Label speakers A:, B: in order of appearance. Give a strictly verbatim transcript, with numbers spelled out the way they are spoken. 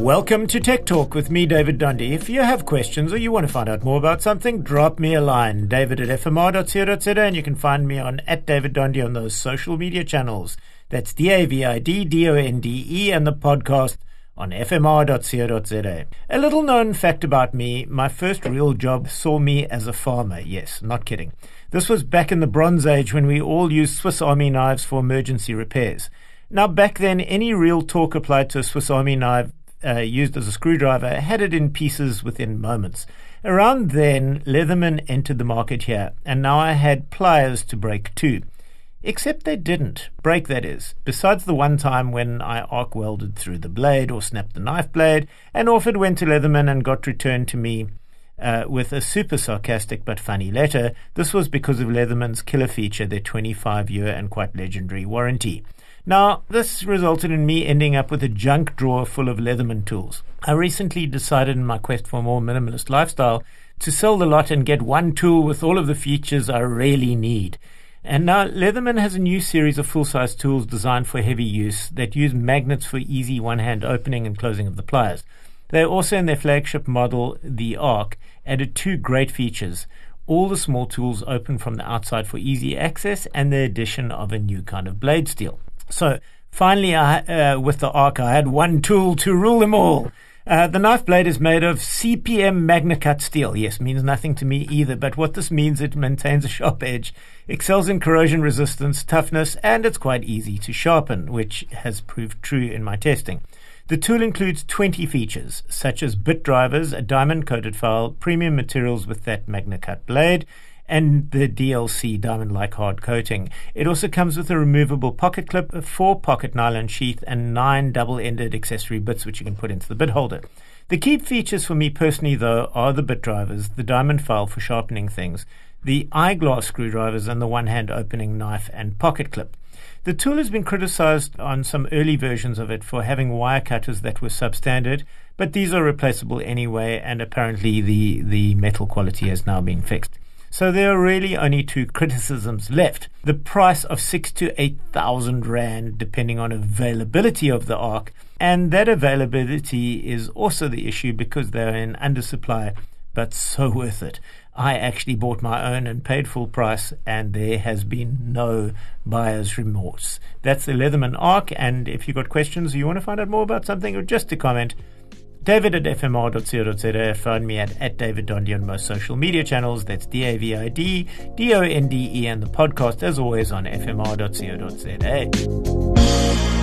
A: Welcome to Tech Talk with me, David Dundee. If you have questions or you want to find out more about something, drop me a line, david at f m r dot co dot z a, and you can find me on at David Dundee on those social media channels. That's D A V I D D O N D E, and the podcast on f m r dot co dot z a. A little known fact about me, my first real job saw me as a farmer. Yes, not kidding. This was back in the Bronze Age when we all used Swiss Army knives for emergency repairs. Now, back then, any real torque applied to a Swiss Army knife Uh, used as a screwdriver had it in pieces within moments. Around then, Leatherman entered the market here, and now I had pliers to break too. Except they didn't. Break, that is. Besides the one time when I arc welded through the blade or snapped the knife blade, and off it went to Leatherman and got returned to me uh, with a super sarcastic but funny letter. This was because of Leatherman's killer feature, their twenty-five year and quite legendary warranty. Now, this resulted in me ending up with a junk drawer full of Leatherman tools. I recently decided in my quest for a more minimalist lifestyle to sell the lot and get one tool with all of the features I really need. And now Leatherman has a new series of full-size tools designed for heavy use that use magnets for easy one-hand opening and closing of the pliers. They also, in their flagship model, the Arc, added two great features. All the small tools open from the outside for easy access, and the addition of a new kind of blade steel. So, finally, I, uh, with the Arc, I had one tool to rule them all. Uh, the knife blade is made of C P M MagnaCut steel. Yes, means nothing to me either, but what this means, it maintains a sharp edge, excels in corrosion resistance, toughness, and it's quite easy to sharpen, which has proved true in my testing. The tool includes twenty features, such as bit drivers, a diamond-coated file, premium materials with that MagnaCut blade, and the D L C diamond-like hard coating. It also comes with a removable pocket clip, a four-pocket nylon sheath, and nine double-ended accessory bits which you can put into the bit holder. The key features for me personally, though, are the bit drivers, the diamond file for sharpening things, the eyeglass screwdrivers, and the one-hand opening knife and pocket clip. The tool has been criticized on some early versions of it for having wire cutters that were substandard, but these are replaceable anyway, and apparently the, the metal quality has now been fixed. So there are really only two criticisms left. The price of six to eight thousand rand, depending on availability of the Arc, and that availability is also the issue because they're in undersupply, but so worth it. I actually bought my own and paid full price, and there has been no buyer's remorse. That's the Leatherman Arc, and if you've got questions or you want to find out more about something or just to comment, David at f m r dot co dot z a. Find me at, at David Dundee on most social media channels. That's D A V I D D O N D E, and the podcast, as always, on f m r dot co dot z a.